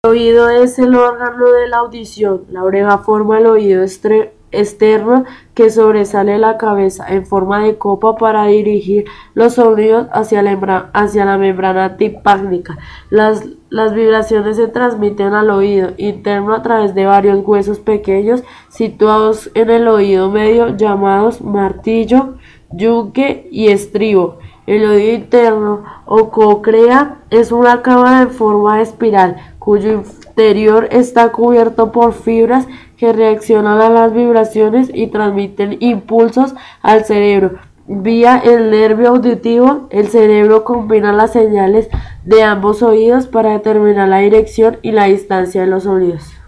El oído es el órgano de la audición. La oreja forma el oído externo que sobresale de la cabeza en forma de copa para dirigir los sonidos hacia la membrana timpánica. Las vibraciones se transmiten al oído interno a través de varios huesos pequeños situados en el oído medio llamados martillo, yunque y estribo. El oído interno o cóclea es una cámara en forma de espiral cuyo interior está cubierto por fibras que reaccionan a las vibraciones y transmiten impulsos al cerebro. Vía el nervio auditivo, el cerebro combina las señales de ambos oídos para determinar la dirección y la distancia de los sonidos.